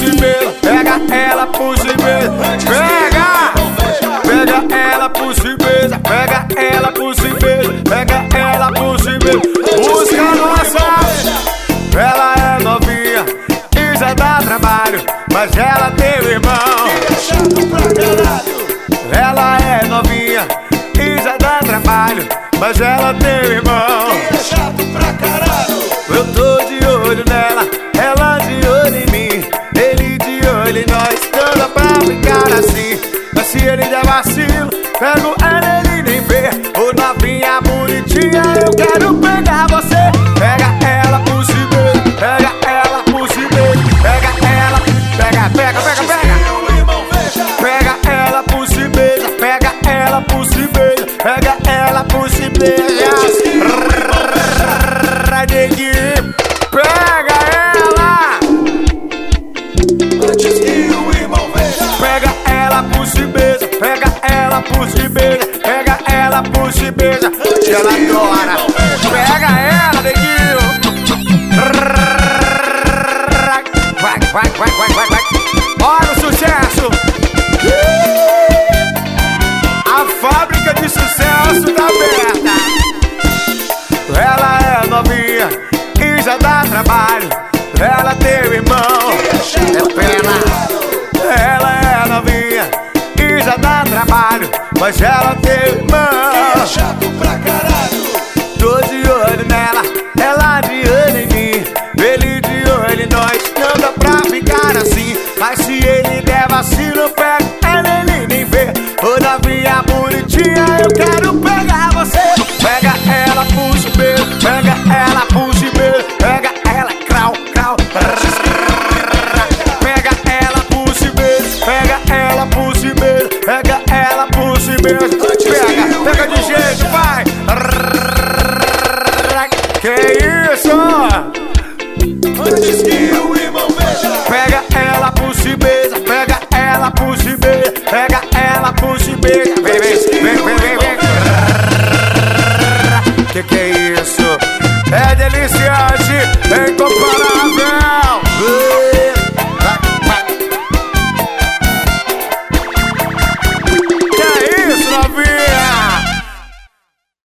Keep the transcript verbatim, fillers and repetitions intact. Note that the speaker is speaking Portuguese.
puxa e beija, pega ela, puxa e beija, pega, pega ela, puxa e beija, pega ela, puxa e beija, pega ela, puxa e beija, busca nossa. Ela é novinha e já dá trabalho, mas ela tem um irmão que é chato pra caralho. Ela é novinha e já dá trabalho, mas ela tem um irmão que é chato pra caralho. Eu tô de olho nela, ela de olho em mim, ele de olho em nós, dando pra brincar assim. Mas se ele der vacilo, pego ela, ele nem vê. Ô novinha bonitinha, eu quero pegar você. Pega ela, puxa e beija, pega ela, puxa e beija, pega ela, pega, pega, pega, pega. Pega ela, puxa e beija, pega ela, puxa e beija, pega ela, puxa e beija. Neguinho, pega ela. Antes que o irmão veja. Pega ela, puxa e beija, pega ela, puxa e beija, pega ela, puxa e beija. E ela adora. Pega ela, neguinho. Vai, vai, vai, vai, vai, vai. Olha o sucesso. A fábrica de sucesso tá aberta. Ela é novinha e já dá trabalho, ela tem um irmão, é pena. Ela é novinha e já dá trabalho, mas ela tem um irmão que é chato pra caralho. Tô de olho nela, ela de olho em mim, ele de olho em nós, não dá pra ficar assim. Mas se ele der vacilo, eu pego ela, ele nem vê. Ô novinha bonitinha, eu quero pegar você. Pega ela, puxa e beija, pega ela, puxa e beija, pega ela, crau, crau. Pega ela, puxa e beija, pega ela, puxa e beija, pega ela, puxa e beija.